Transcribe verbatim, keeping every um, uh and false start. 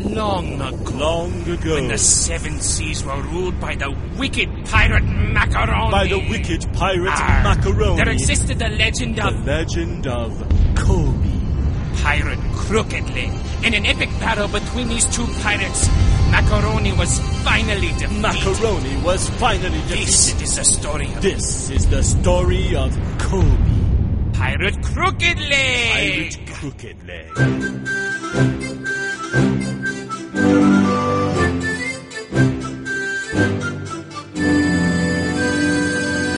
long ago. Long ago. When the seven seas were ruled by the wicked pirate Macaroni. By the wicked pirate Arr, Macaroni. There existed the legend The of... legend of Kobe. Pirate Crooked Leg. In an epic battle between these two pirates, Macaroni was finally defeated. Macaroni was finally defeated. This is the story of... This is the story of Kobe. Pirate Crooked Leg. Pirate Crooked Leg.